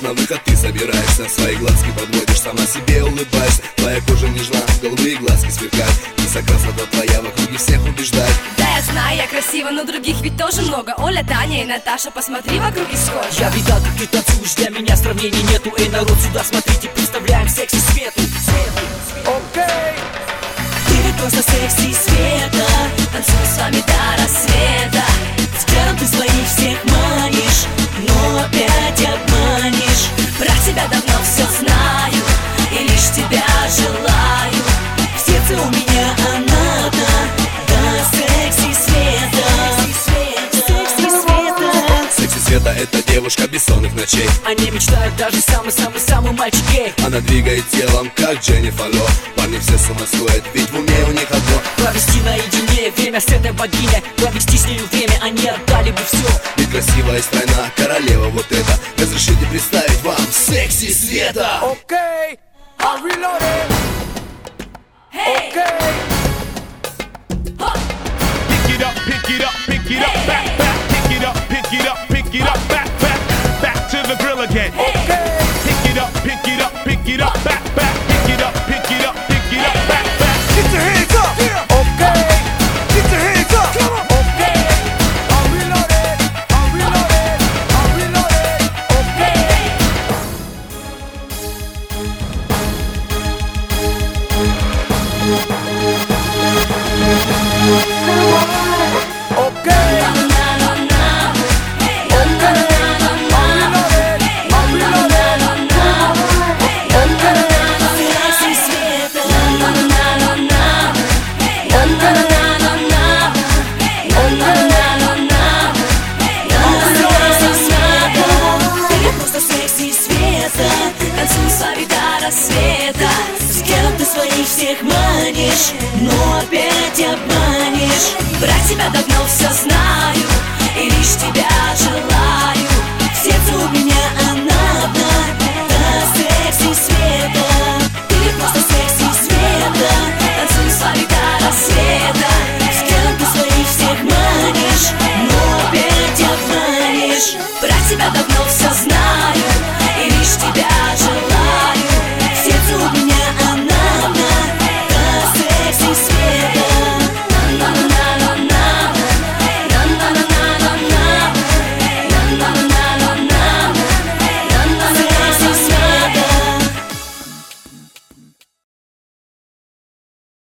на выход ты собираешься, свои глазки подводишь, сама себе улыбаешься. Твоя кожа нежна, голубые глазки сверкают, вся красота твоя в округе всех убеждает. Да, я знаю, я красива, но других ведь тоже много. Оля, Таня и Наташа, посмотри вокруг и схожи. Я видал, как ты танцуешь, для меня сравнений нету. Эй, народ, сюда смотрите, представляем секси Свету. Окей. Ты ведь просто секси Света. Танцую с вами до рассвета. Взглядом ты своих всех манишь, но опять обманешь. Про тебя давно все знаю и лишь тебя желаю. В сердце у меня она-то, да, секси Света. Секси Света. Секси Света — это девушка бессонных ночей. О ней мечтают даже самый-самый-самый мальчик гей. Она двигает телом, как Дженнифер Ло. Парни все с ума сходят, ведь в уме у них одно: провести наедине время с этой богиней, провести с нею время, они отдали бы все. Ведь красивая и стройна королева вот эта. Разрешите представить вам секси Света. Окей. I'm reloaded. Hey! Окей. Pick it up, pick it up, pick it up, back, back, pick it up, pick it up, pick it up, back, back, back to the grill again. Окей. Pick it up, pick it up, pick it up, back, back, pick it up, pick it up, pick it up, back, back. Get your hands up. Okay. Get your hands up. Okay. I'm reloaded. I'm reloaded. I'm reloaded. Okay. Okay. Рассвета. Взглядом ты своих всех манишь, но опять обманешь. Про тебя давно все знаю и лишь тебя желаю. В сердце у меня она одна, да, секси Света. Ты просто секси Света. Танцуй с вами до рассвета. Взглядом ты своих всех манишь, но опять обманешь. Про тебя давно